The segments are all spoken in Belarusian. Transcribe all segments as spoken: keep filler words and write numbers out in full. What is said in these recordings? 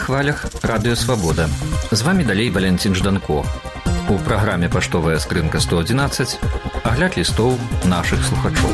хвалях Радыё Свабода. З вами далей Валянцін Жданко. У праграме «Паштовая скрынка сто адзінаццаць» агляд лістоў нашых слухачоў.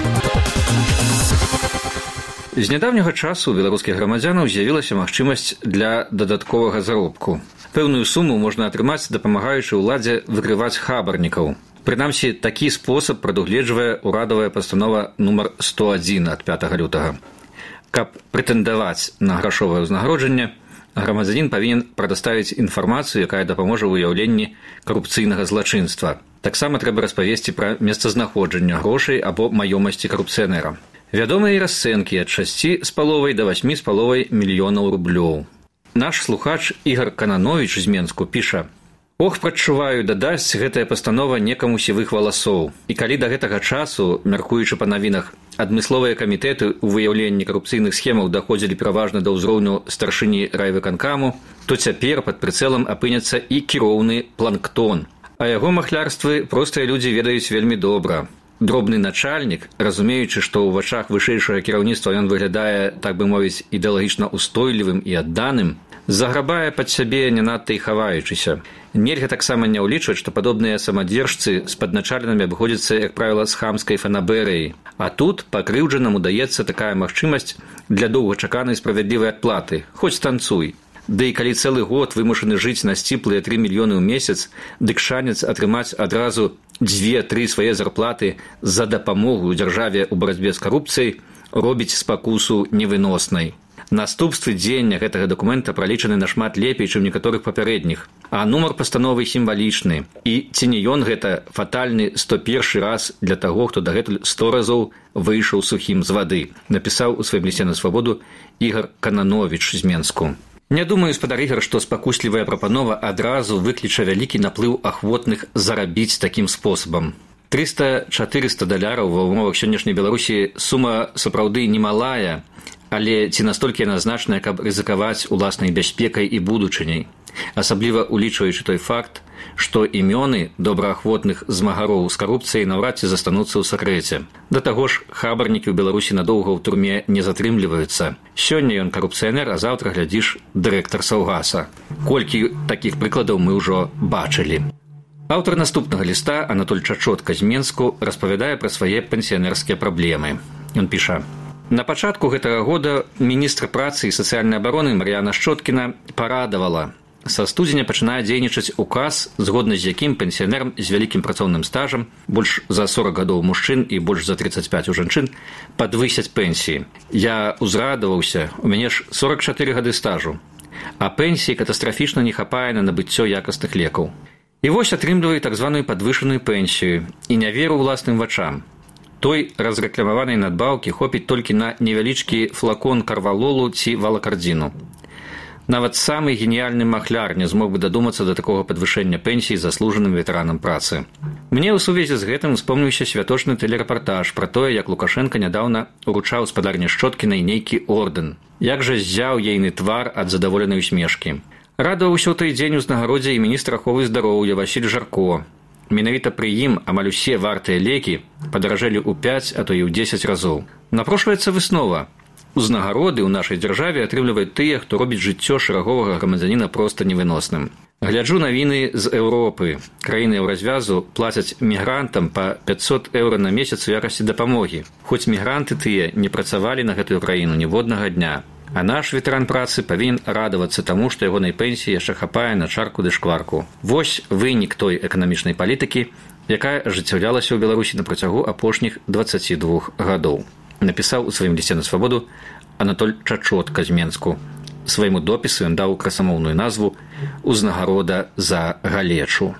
З нядаўняга часу у беларускіх грамадзянаў з'явілася магчымасць для дадатковага заробку. Пэўную суму можна атрымаць, дапамагаючы ўладзе выкрываць хабарнікаў. Прынамсі, такі спосаб прадугледжвае ўрадавая пастанова нумар сто адзін ад пятага лютага. Каб прэтэндаваць на грашовае ўзнагароджанне, грамадзянін павінен прадаставіць інфармацыю, якая дапаможа ў выяўленні карупцыйнага злачынства. Таксама трэба распавесці пра месцазнаходжанне грошай або маёмасці карупцыянера. Вядомыя і расцэнкі ад шасці з паловай да васьмі з паловай мільёнаў рублёў. Наш слухач Ігар Канановіч з Менску піша: «Ох, прадчуваю, дадасць гэтая пастанова некаму сівых валасоў. І калі да гэтага часу, мяркуючы па навінах, адмысловыя камітэты ў выяўленні карупцыйных схемаў даходзілі пераважна да ўзроўню старшыні райвыканкаму, то цяпер пад прыцэлам апыняцца і кіроўны планктон. А яго махлярствы простыя людзі ведаюць вельмі добра. Дробны начальнік, разумеючы, што ў вачах вышэйшага кіраўніцтва ён выглядае, так бы мовіць, ідэалагічна устойлівым і адданым, заграбае пад сябе не надта і хаваючыся. Нельга таксама не ўлічваць, што падобныя самадзержцы з падначаленымі абыходзяцца, як правіла, з хамскай фанабэрыяй. А тут пакрыўджанаму даецца такая магчымасць для доўгачаканай справядлівай адплаты. Хоць танцуй. Да і калі цэлы год вымушаны жыць на сціплыя тры мільёны ў месяц, дык шанец атрымаць адразу дзве-тры свае зарплаты за дапамогу дзяржаве ў барацьбе з карупцыяй робіць спакусу невыноснай. Наступствы дзеяння гэтага дакумента пралічаны нашмат лепей, чым некаторых папярэдніх, а нумар пастановы сімвалічны. І ці не ён гэта фатальны сто першы раз для таго, хто дагэтуль сто разоў выйшаў сухім з вады, напісаў у сваім лісце на свабоду Ігар Канановіч з Менску. Не думаю, спадар Ігар, што спакуслівая прапанова адразу выкліча вялікі наплыў ахвотных зарабіць такім спосабам. трыста-чатырыста даляраў ва ўмовах сённяшняй Беларусі сума сапраўды немалая, але ці настолькі яна значная, каб рызыкаваць уласнай бяспекай і будучыняй, асабліва улічваючы той факт, што імёны добраахвотных змагароў з карупцыяй наўрад ці застануцца ў сакрэце. Да таго ж, хабарнікі ў Беларусі надоўга ў турме не затрымліваюцца. Сёння ён карупцыянер, а заўтра, глядзіш, дырэктар Саўгаса. Колькі такіх прыкладаў мы ўжо бачылі. Аўтар наступнага ліста, Анатоль Чачотка з Менску, распавядае пра свае пенсіянерскія праблемы. Ён піша: «На пачатку гэтага года міністр працы і сацыяльнай абароны Мар'яна Шчоткіна парадавала. Са студзеня пачынае дзейнічаць указ, згодна з якім пенсіянерам з вялікім працоўным стажам, больш за сорак гадоў мужчын і больш за трыццаць пяць у жанчын, падвысяць пенсіі. Я узрадаваўся, у мяне ж сорак чатыры гады стажу, а пенсіі катастрафічна не хапае на набыццё якасных лекаў. І вось атрымліваю так званую падвышаную пенсію і не веру ўласным вачам. Той разрэкламаванай надбаўкі хопіць толькі на невялічкі флакон карвалолу ці валакардзіну. Нават самы геніяльны махляр не змог бы дадумацца да такога падвышэння пенсіі заслужаным ветэранам працы. Мне ў сувязі з гэтым успомніўся святочны тэлерэпартаж пра тое, як Лукашенка нядаўна уручаў спадарні Шчоткінай нейкі ордэн. Як жа ззяў ейны твар ад задаволенай усмешкі. Радаваўся ў той дзень узнагародзе і міністр аховы здароўя Васіль Жарко. Менавіта пры ім амаль усе вартыя лекі падаражэлі ў пяць, а то і ў дзесяць разоў. Напрошваецца выснова. Узнагароды ў нашай дзяржаве атрымліваюць тыя, хто робіць жыццё шараговага грамадзяніна проста невыносным. Гляджу навіны з Еўропы. Краіны еўразвязу плацяць мігрантам па пяцьсот еўра на месяц у якасці дапамогі. Хоць мігранты тыя не працавалі на гэтую краіну ніводнага дня. А наш ветэран працы павінен радавацца таму, што ягонай пенсіі яшчэ хапае на чарку ды шкварку. Вось вынік той эканамічнай палітыкі, якая ажыццяўлялася ў Беларусі на працягу апошніх дваццаці двух гадоў. Напісаў у сваім лісце на свабоду Анатоль Чачотка з Менску. Свайму допісу ён даў красамоўную назву «Узнагарода за галечу».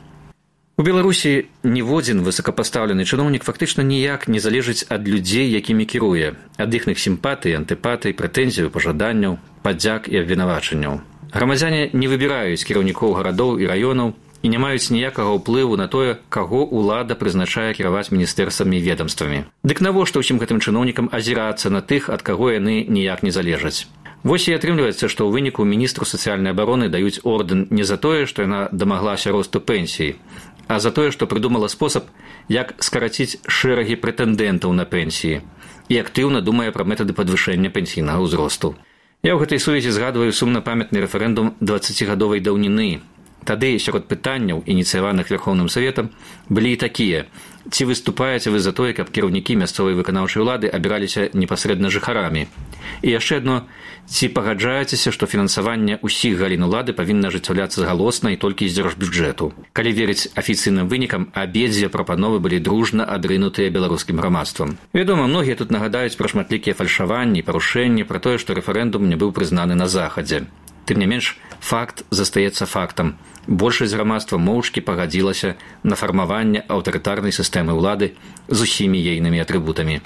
У Беларусі ніводзін высокапастаўлены чыноўнік фактычна ніяк не залежыць ад людзей, якімі кіруе, ад іхных сімпатый, антыпатый, прэтэнзіяў, пажаданняў, падзяк і абвінавачанняў. Грамадзяне не выбіраюць кіраўнікоў гарадоў і раёнаў і не маюць ніякага ўплыву на тое, каго ўлада прызначае кіраваць міністэрствамі і ведамствамі. Дык навошта ўсім гэтым чыноўнікам азірацца на тых, ад каго яны ніяк не залежаць? Вось і атрымліваецца, што ў выніку міністру сацыяльнай абароны даюць ордэн не за тое, што яна дамаглася росту пенсіі, а за тое, што прыдумала спосаб, як скараціць шэрагі прэтэндэнтаў на пенсіі і актыўна думае пра метады падвышэння пенсійнага ўзросту. Я ў гэтай сувязі згадваю сумна-памятны рэферэндум дваццацігадовай даўніны. Тады сярод пытанняў, ініцыяваных Верхоўным Саветам, былі і такія: ці выступаеце вы за тое, каб кіраўнікі мясцовай выканаўчай улады абіраліся непасрэдна жыхарамі? І яшчэ адно: ці пагаджаецеся, што фінансаванне ўсіх галін улады павінна ажыццяўляцца галосна і толькі з дзяржбюджэту? Калі верыць афіцыйным вынікам, абедзве прапановы былі дружна адрынутыя беларускім грамадствам. Вядома, многія тут нагадаюць пра шматлікія фальшаванні, парушэнні, пра тое, што рэферэндум не быў прызнаны на захадзе. Тым не менш, факт застаецца фактам. Большасць грамадства моўчкі пагадзілася на фармаванне аўтарытарнай сістэмы ўлады з усімі ейнымі атрыбутамі.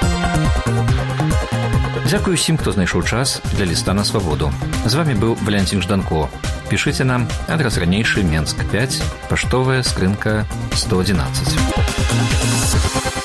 Дзякую усім, хто знайшоў час для ліста на свабоду. З вамі быў Валянцін Жданко. Пішыце нам, адрас ранейшы, Менск пяць, паштовая скрынка сто адзінаццаць.